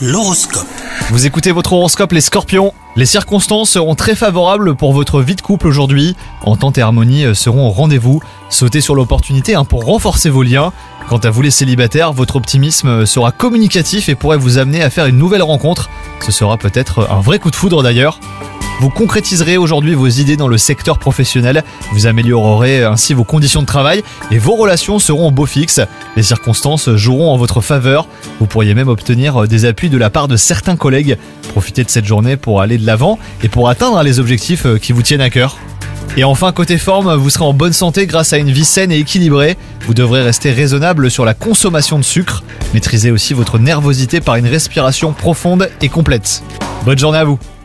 L'horoscope. Vous écoutez votre horoscope les Scorpions. Les circonstances seront très favorables pour votre vie de couple aujourd'hui. Entente et harmonie seront au rendez-vous. Sautez sur l'opportunité pour renforcer vos liens. Quant à vous les célibataires, votre optimisme sera communicatif et pourrait vous amener à faire une nouvelle rencontre. Ce sera peut-être un vrai coup de foudre d'ailleurs. Vous concrétiserez aujourd'hui vos idées dans le secteur professionnel, vous améliorerez ainsi vos conditions de travail et vos relations seront au beau fixe. Les circonstances joueront en votre faveur, vous pourriez même obtenir des appuis de la part de certains collègues. Profitez de cette journée pour aller de l'avant et pour atteindre les objectifs qui vous tiennent à cœur. Et enfin, côté forme, vous serez en bonne santé grâce à une vie saine et équilibrée. Vous devrez rester raisonnable sur la consommation de sucre. Maîtrisez aussi votre nervosité par une respiration profonde et complète. Bonne journée à vous!